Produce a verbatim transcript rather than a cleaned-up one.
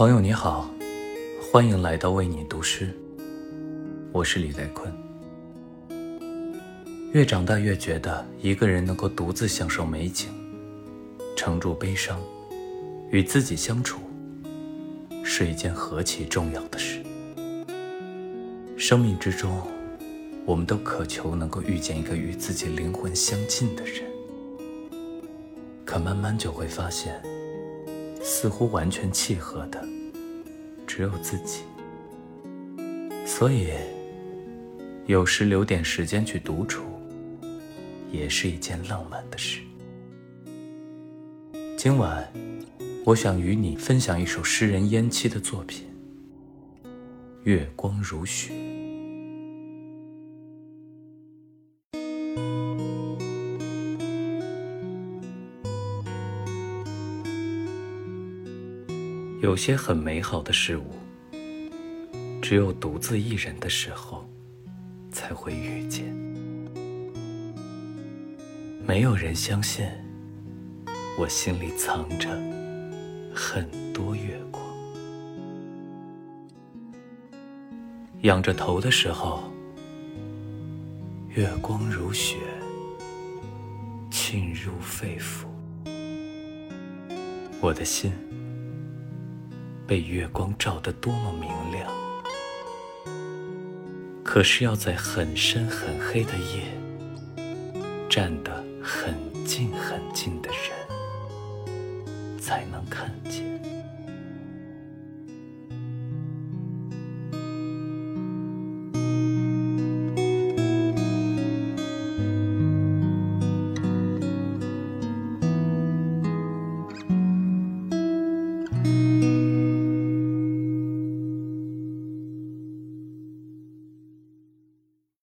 朋友你好，欢迎来到为你读诗，我是李在坤。越长大越觉得一个人能够独自享受美景，承住悲伤，与自己相处，是一件何其重要的事。生命之中，我们都渴求能够遇见一个与自己灵魂相近的人，可慢慢就会发现，似乎完全契合的只有自己。所以有时留点时间去独处，也是一件浪漫的事。今晚我想与你分享一首诗人燕七的作品《月光如雪》。有些很美好的事物，只有独自一人的时候才会遇见。没有人相信我心里藏着很多月光。仰着头的时候，月光如雪，沁入肺腑。我的心被月光照得多么明亮，可是要在很深很黑的夜，站得很近很近的人才能看见。